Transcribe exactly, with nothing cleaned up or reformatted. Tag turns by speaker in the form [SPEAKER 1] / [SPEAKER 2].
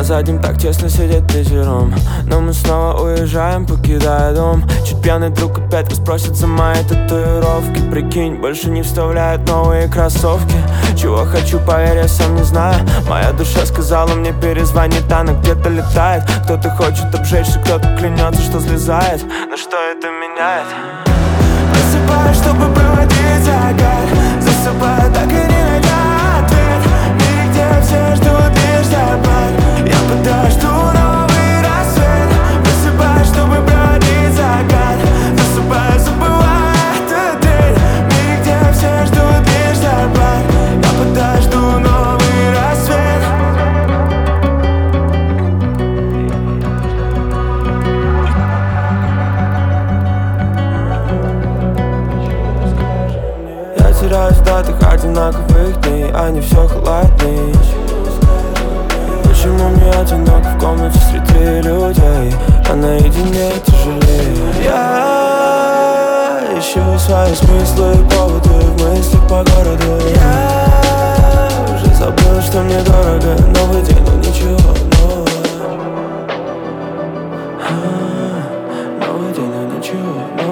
[SPEAKER 1] за одним так честно сидеть вечером. Но мы снова уезжаем, покидая дом. Чуть пьяный друг опять расспросит за мои татуировки. Прикинь, больше не вставляет новые кроссовки. Чего хочу, поверь, я сам не знаю. Моя душа сказала мне перезвонит, она где-то летает. Кто-то хочет обжечься, кто-то клянется, что слезает. Но что это меняет? Просыпаюсь, чтобы проводить закат. Засыпаю, так и не найдя ответ. В мире, где все ждут лишь закат. Я подожду новый рассвет. Просыпаюсь, чтобы проводить закат. Засыпаю, забывая эту дверь. В мире, где все ждут лишь закат. Я подожду новый рассвет. Я теряюсь в датах одинаковых дней, они все холоднее. Почему мне одиноко в комнате среди людей, а наедине тяжелее? Я ищу свои смыслы и поводы в мыслях по городу. Я уже забыл, что мне дорого. Новый день, но ничего нового. Новый день, но ничего нового.